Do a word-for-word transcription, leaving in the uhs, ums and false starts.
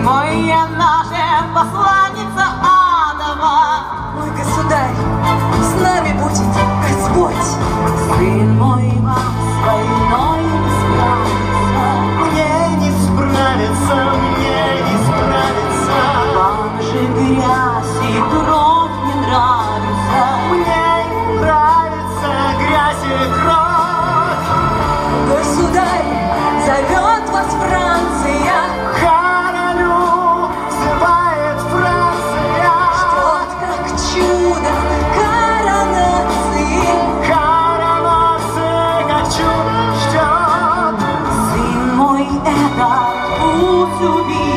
Мой я наша посланница Адама. Мой государь, с нами будет Господь. Сын мой вам с войной не справится. Мне не справиться, мне не справиться. Вам же грязь и кровь не нравится. Мне нравится грязь и кровь. Государь, зовет вас Франция. Королю взывает Франция. Ждет как чудо коронации. Коронация как чудо ждет. Сын мой, это путь убийства.